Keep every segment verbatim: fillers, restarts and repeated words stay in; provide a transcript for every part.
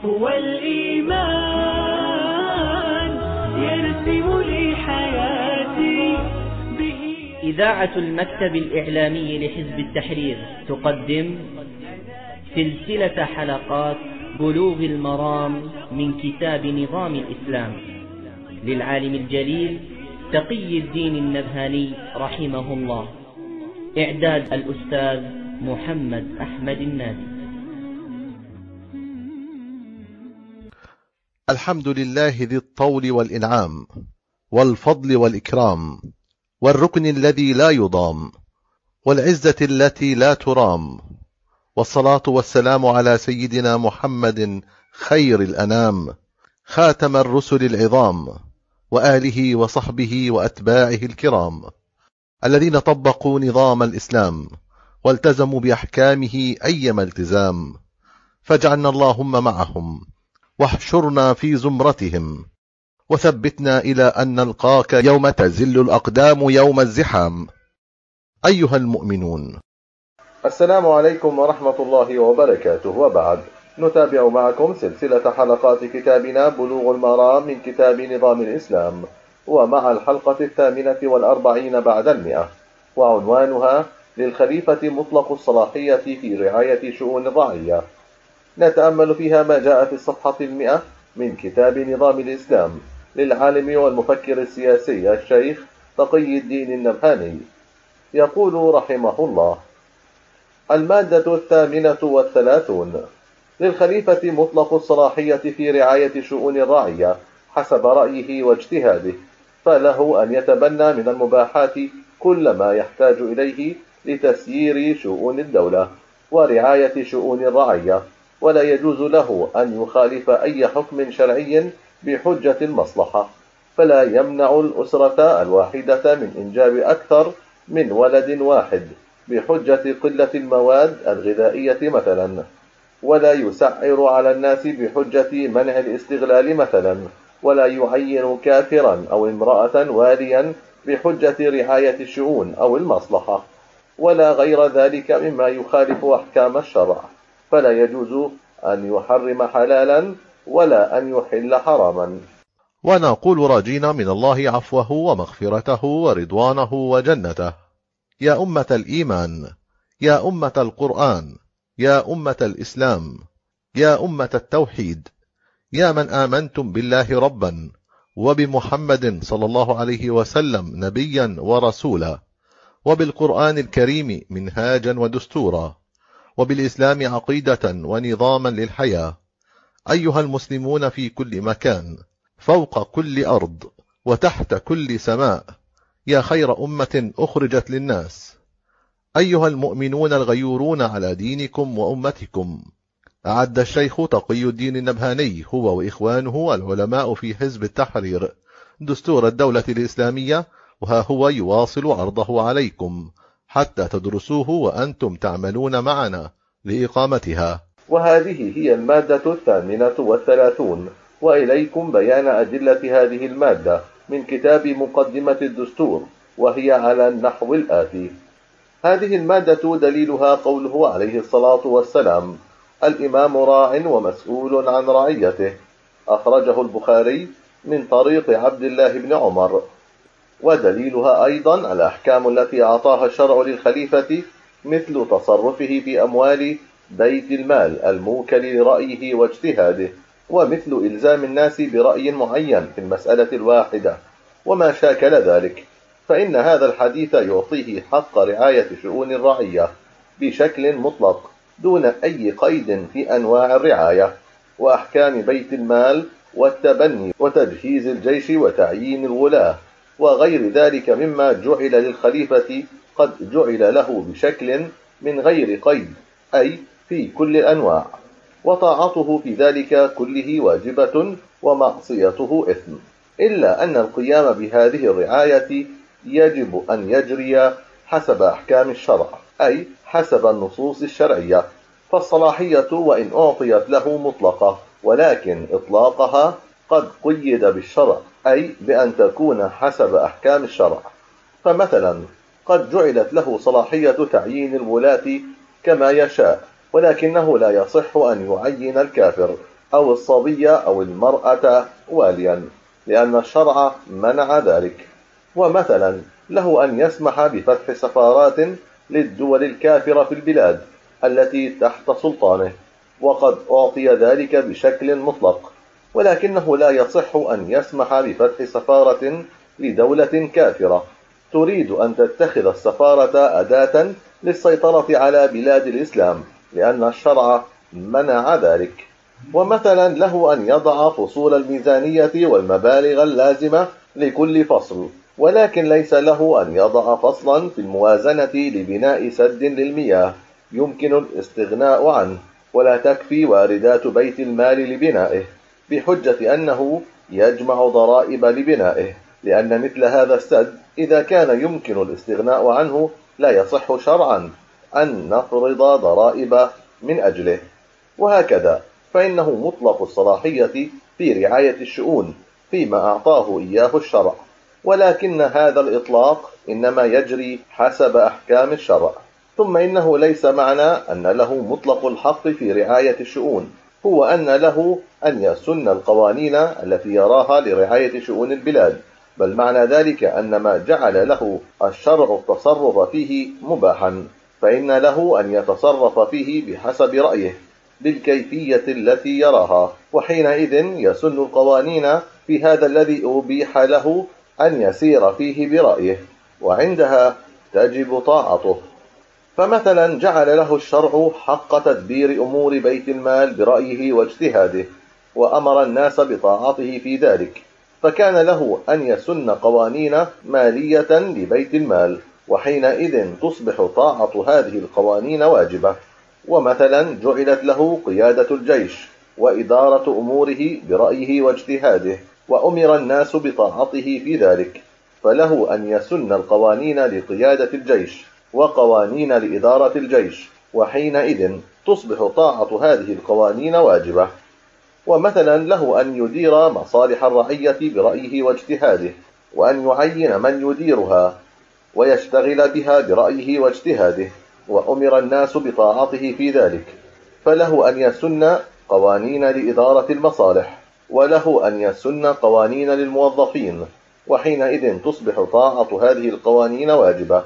هو الإيمان يرسم لي حياتي به. إذاعة المكتب الإعلامي لحزب التحرير تقدم سلسلة حلقات بلوغ المرام من كتاب نظام الإسلام للعالم الجليل تقي الدين النبهاني رحمه الله. إعداد الأستاذ محمد أحمد النادي. الحمد لله ذي الطول والإنعام والفضل والإكرام والركن الذي لا يضام والعزة التي لا ترام، والصلاة والسلام على سيدنا محمد خير الأنام خاتم الرسل العظام وآله وصحبه وأتباعه الكرام الذين طبقوا نظام الإسلام والتزموا بأحكامه أيما التزام، فاجعلنا اللهم معهم واحشرنا في زمرتهم وثبتنا إلى أن نلقاك يوم تزل الأقدام يوم الزحام. أيها المؤمنون، السلام عليكم ورحمة الله وبركاته. وبعد، نتابع معكم سلسلة حلقات كتابنا بلوغ المرام من كتاب نظام الإسلام، ومع الحلقة الثامنة والأربعين بعد المئة، وعنوانها للخليفة مطلق الصلاحية في رعاية شؤون الرعية. نتأمل فيها ما جاء في الصفحة المئة من كتاب نظام الإسلام للعالم والمفكر السياسي الشيخ تقي الدين النبهاني. يقول رحمه الله: المادة الثامنة والثلاثون: للخليفة مطلق الصلاحية في رعاية شؤون الرعية حسب رأيه واجتهاده، فله أن يتبنى من المباحات كل ما يحتاج إليه لتسيير شؤون الدولة ورعاية شؤون الرعية، ولا يجوز له أن يخالف أي حكم شرعي بحجة المصلحة، فلا يمنع الأسرة الواحدة من إنجاب أكثر من ولد واحد بحجة قلة المواد الغذائية مثلا، ولا يسعر على الناس بحجة منع الاستغلال مثلا، ولا يعين كافرا أو امرأة واليا بحجة رعاية الشؤون أو المصلحة، ولا غير ذلك مما يخالف أحكام الشرع، فلا يجوز أن يحرم حلالا ولا أن يحل حراما. ونقول راجين من الله عفوه ومغفرته ورضوانه وجنته. يا أمة الإيمان، يا أمة القرآن، يا أمة الإسلام، يا أمة التوحيد، يا من آمنتم بالله ربا وبمحمد صلى الله عليه وسلم نبيا ورسولا، وبالقرآن الكريم منهاجا ودستورا، وبالإسلام عقيدة ونظاما للحياة. أيها المسلمون في كل مكان، فوق كل أرض وتحت كل سماء، يا خير أمة أخرجت للناس. أيها المؤمنون الغيورون على دينكم وأمتكم، أعد الشيخ تقي الدين النبهاني هو وإخوانه العلماء في حزب التحرير دستور الدولة الإسلامية، وها هو يواصل عرضه عليكم حتى تدرسوه وأنتم تعملون معنا لإقامتها. وهذه هي المادة الثامنة والثلاثون، وإليكم بيان أدلة هذه المادة من كتاب مقدمة الدستور، وهي على النحو الآتي: هذه المادة دليلها قوله عليه الصلاة والسلام: الإمام راع ومسؤول عن رعيته، أخرجه البخاري من طريق عبد الله بن عمر. ودليلها أيضا الأحكام التي أعطاها الشرع للخليفة، مثل تصرفه في أموال بيت المال الموكل لرأيه واجتهاده، ومثل إلزام الناس برأي معين في المسألة الواحدة وما شاكل ذلك، فإن هذا الحديث يعطيه حق رعاية شؤون الرعية بشكل مطلق دون أي قيد في أنواع الرعاية وأحكام بيت المال والتبني وتجهيز الجيش وتعيين الولاة وغير ذلك مما جعل للخليفة قد جعل له بشكل من غير قيد، أي في كل الأنواع، وطاعته في ذلك كله واجبة ومعصيته إثم، إلا أن القيام بهذه الرعاية يجب أن يجري حسب أحكام الشرع، أي حسب النصوص الشرعية، فالصلاحية وإن أعطيت له مطلقة، ولكن إطلاقها قد قيد بالشرع، أي بأن تكون حسب أحكام الشرع. فمثلا قد جعلت له صلاحية تعيين الولاة كما يشاء، ولكنه لا يصح أن يعين الكافر أو الصبي أو المرأة واليا، لأن الشرع منع ذلك. ومثلا له أن يسمح بفتح سفارات للدول الكافرة في البلاد التي تحت سلطانه، وقد أعطي ذلك بشكل مطلق، ولكنه لا يصح أن يسمح بفتح سفارة لدولة كافرة تريد أن تتخذ السفارة أداة للسيطرة على بلاد الإسلام، لأن الشرع منع ذلك. ومثلا له أن يضع فصول الميزانية والمبالغ اللازمة لكل فصل، ولكن ليس له أن يضع فصلا في الموازنة لبناء سد للمياه يمكن الاستغناء عنه، ولا تكفي واردات بيت المال لبنائه، بحجة أنه يجمع ضرائب لبنائه، لأن مثل هذا السد إذا كان يمكن الاستغناء عنه لا يصح شرعا أن نفرض ضرائب من أجله. وهكذا فإنه مطلق الصلاحية في رعاية الشؤون فيما أعطاه إياه الشرع، ولكن هذا الإطلاق إنما يجري حسب أحكام الشرع. ثم إنه ليس معنى أن له مطلق الحق في رعاية الشؤون هو أن له أن يسن القوانين التي يراها لرعاية شؤون البلاد، بل معنى ذلك أن ما جعل له الشرع التصرف فيه مباحا، فإن له أن يتصرف فيه بحسب رأيه بالكيفية التي يراها، وحينئذ يسن القوانين في هذا الذي أبيح له أن يسير فيه برأيه، وعندها تجب طاعته. فمثلا جعل له الشرع حق تدبير أمور بيت المال برأيه واجتهاده، وأمر الناس بطاعته في ذلك، فكان له أن يسن قوانين مالية لبيت المال، وحينئذ تصبح طاعة هذه القوانين واجبة. ومثلا جعلت له قيادة الجيش وإدارة أموره برأيه واجتهاده، وأمر الناس بطاعته في ذلك، فله أن يسن القوانين لقيادة الجيش وقوانين لإدارة الجيش، وحينئذ تصبح طاعة هذه القوانين واجبة. ومثلا له أن يدير مصالح الرعية برأيه واجتهاده، وأن يعين من يديرها ويشتغل بها برأيه واجتهاده، وأمر الناس بطاعته في ذلك، فله أن يسن قوانين لإدارة المصالح، وله أن يسن قوانين للموظفين، وحينئذ تصبح طاعة هذه القوانين واجبة.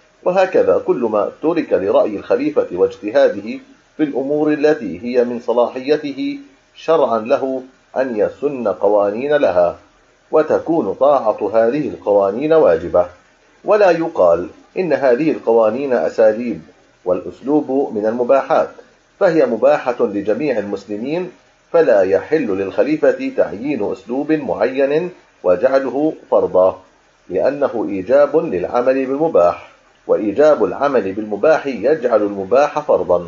وهكذا كل ما ترك لرأي الخليفة واجتهاده في الأمور التي هي من صلاحيته شرعا له أن يسن قوانين لها، وتكون طاعة هذه القوانين واجبة. ولا يقال إن هذه القوانين أساليب والأسلوب من المباحات، فهي مباحة لجميع المسلمين، فلا يحل للخليفة تعيين أسلوب معين وجعله فرضا، لأنه إيجاب للعمل بالمباح، وإيجاب العمل بالمباح يجعل المباح فرضا،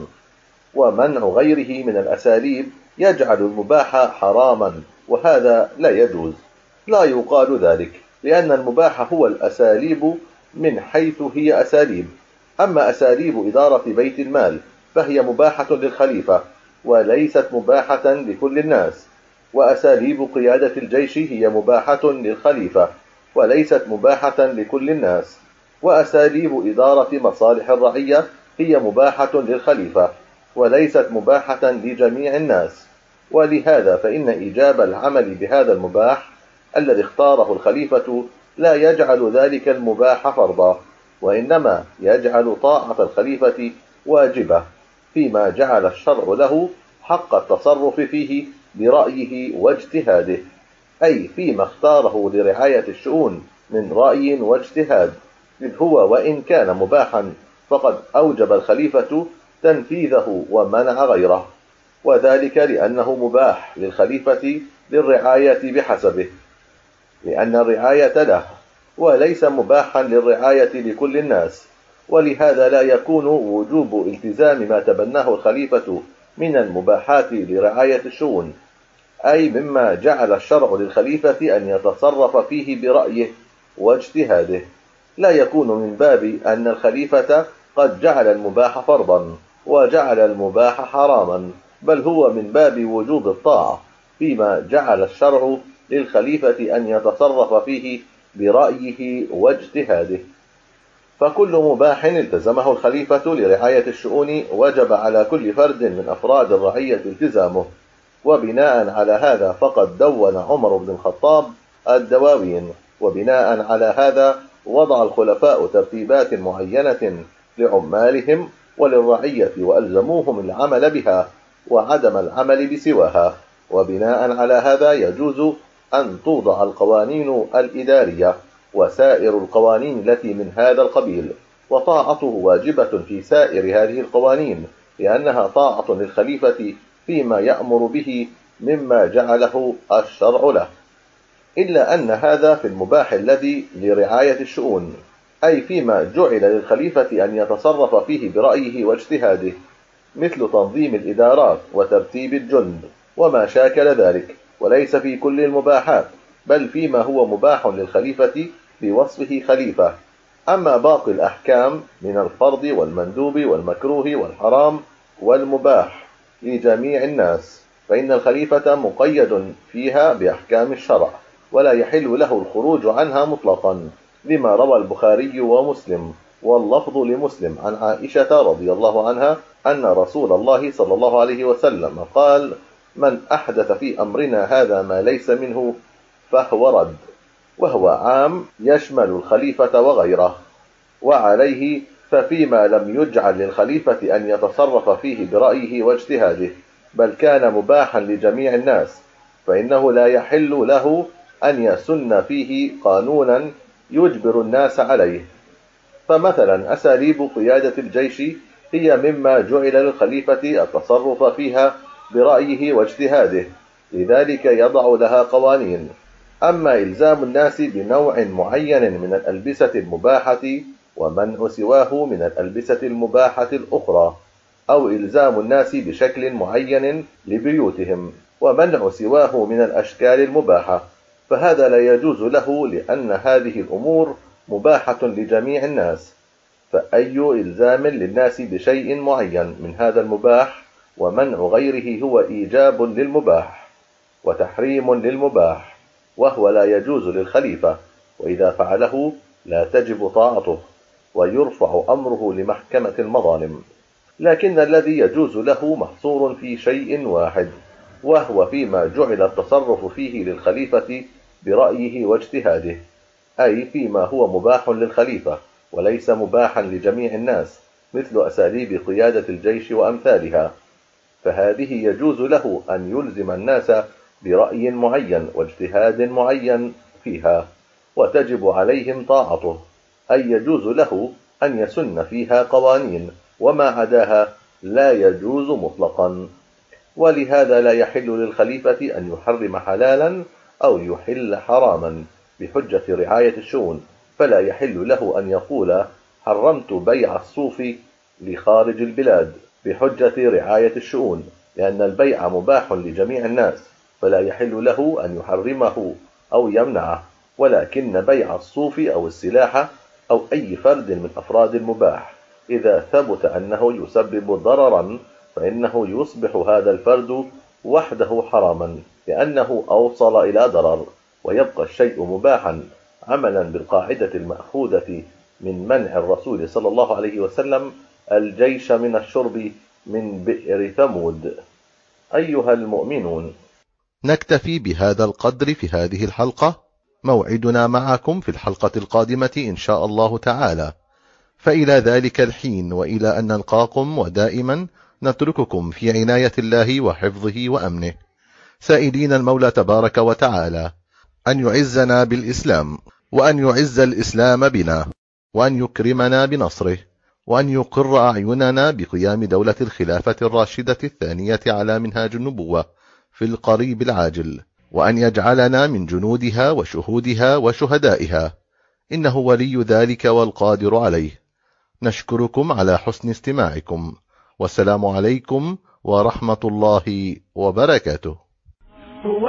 ومنع غيره من الأساليب يجعل المباح حراما، وهذا لا يجوز. لا يقال ذلك، لأن المباح هو الأساليب من حيث هي أساليب، أما أساليب إدارة بيت المال فهي مباحة للخليفة وليست مباحة لكل الناس، وأساليب قيادة الجيش هي مباحة للخليفة وليست مباحة لكل الناس، وأساليب إدارة مصالح الرعية هي مباحة للخليفة وليست مباحة لجميع الناس. ولهذا فإن إيجاب العمل بهذا المباح الذي اختاره الخليفة لا يجعل ذلك المباح فرضا، وإنما يجعل طاعة الخليفة واجبة فيما جعل الشرع له حق التصرف فيه برأيه واجتهاده، أي فيما اختاره لرعاية الشؤون من رأي واجتهاد، إذ هو وإن كان مباحا فقد أوجب الخليفة تنفيذه ومنع غيره، وذلك لأنه مباح للخليفة للرعاية بحسبه، لأن الرعاية له، وليس مباحا للرعاية لكل الناس. ولهذا لا يكون وجوب التزام ما تبناه الخليفة من المباحات لرعاية الشؤون، أي مما جعل الشرع للخليفة أن يتصرف فيه برأيه واجتهاده، لا يكون من باب أن الخليفة قد جعل المباح فرضا وجعل المباح حراما، بل هو من باب وجوب الطاعة فيما جعل الشرع للخليفة أن يتصرف فيه برأيه واجتهاده. فكل مباح التزمه الخليفة لرعاية الشؤون وجب على كل فرد من أفراد الرعية التزامه، وبناء على هذا فقد دون عمر بن الخطاب الدواوين، وبناء على هذا وضع الخلفاء ترتيبات معينة لعمالهم وللرعية وألزموهم العمل بها وعدم العمل بسواها. وبناء على هذا يجوز أن توضع القوانين الإدارية وسائر القوانين التي من هذا القبيل، وطاعته واجبة في سائر هذه القوانين، لأنها طاعة للخليفة فيما يأمر به مما جعله الشرع له، إلا أن هذا في المباح الذي لرعاية الشؤون، أي فيما جعل للخليفة أن يتصرف فيه برأيه واجتهاده، مثل تنظيم الإدارات وترتيب الجند وما شاكل ذلك، وليس في كل المباحات، بل فيما هو مباح للخليفة بوصفه خليفة. أما باقي الأحكام من الفرض والمندوب والمكروه والحرام والمباح لجميع الناس، فإن الخليفة مقيد فيها بأحكام الشرع، ولا يحل له الخروج عنها مطلقا، لما روى البخاري ومسلم واللفظ لمسلم عن عائشة رضي الله عنها أن رسول الله صلى الله عليه وسلم قال: من أحدث في أمرنا هذا ما ليس منه فهو رد، وهو عام يشمل الخليفة وغيره. وعليه ففيما لم يجعل للخليفة أن يتصرف فيه برأيه واجتهاده، بل كان مباحا لجميع الناس، فإنه لا يحل له أن يسن فيه قانونا يجبر الناس عليه. فمثلا أساليب قيادة الجيش هي مما جعل للخليفة التصرف فيها برأيه واجتهاده، لذلك يضع لها قوانين. أما إلزام الناس بنوع معين من الألبسة المباحة ومنع سواه من الألبسة المباحة الأخرى، أو إلزام الناس بشكل معين لبيوتهم ومنع سواه من الأشكال المباحة، فهذا لا يجوز له، لأن هذه الأمور مباحة لجميع الناس. فأي إلزام للناس بشيء معين من هذا المباح ومنع غيره هو إيجاب للمباح وتحريم للمباح، وهو لا يجوز للخليفة، وإذا فعله لا تجب طاعته ويرفع أمره لمحكمة المظالم. لكن الذي يجوز له محصور في شيء واحد، وهو فيما جعل التصرف فيه للخليفة برأيه واجتهاده، أي فيما هو مباح للخليفة وليس مباحا لجميع الناس، مثل أساليب قيادة الجيش وأمثالها، فهذه يجوز له أن يلزم الناس برأي معين واجتهاد معين فيها، وتجب عليهم طاعته، أي يجوز له أن يسن فيها قوانين، وما عداها لا يجوز مطلقا. ولهذا لا يحل للخليفة أن يحرم حلالا أو يحل حراما بحجة رعاية الشؤون، فلا يحل له أن يقول: حرمت بيع الصوف لخارج البلاد بحجة رعاية الشؤون، لأن البيع مباح لجميع الناس، فلا يحل له أن يحرمه أو يمنعه، ولكن بيع الصوف أو السلاح أو أي فرد من أفراد المباح إذا ثبت أنه يسبب ضررا، فإنه يصبح هذا الفرد وحده حراما، لأنه أوصل إلى ضرر، ويبقى الشيء مباحا عملا بالقاعدة المأخوذة من منع الرسول صلى الله عليه وسلم الجيش من الشرب من بئر ثمود. أيها المؤمنون، نكتفي بهذا القدر في هذه الحلقة، موعدنا معكم في الحلقة القادمة إن شاء الله تعالى، فإلى ذلك الحين وإلى أن نلقاكم ودائما نترككم في عناية الله وحفظه وأمنه، سائلين المولى تبارك وتعالى أن يعزنا بالإسلام، وأن يعز الإسلام بنا، وأن يكرمنا بنصره، وأن يقر أعيننا بقيام دولة الخلافة الراشدة الثانية على منهاج النبوة في القريب العاجل، وأن يجعلنا من جنودها وشهودها وشهدائها، إنه ولي ذلك والقادر عليه. نشكركم على حسن استماعكم، والسلام عليكم ورحمة الله وبركاته. هو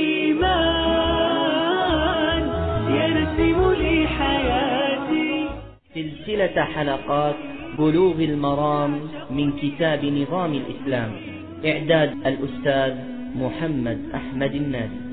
الإيمان يرسم لي حياتي. سلسلة حلقات بلوغ المرام من كتاب نظام الإسلام، إعداد الأستاذ محمد أحمد النادي.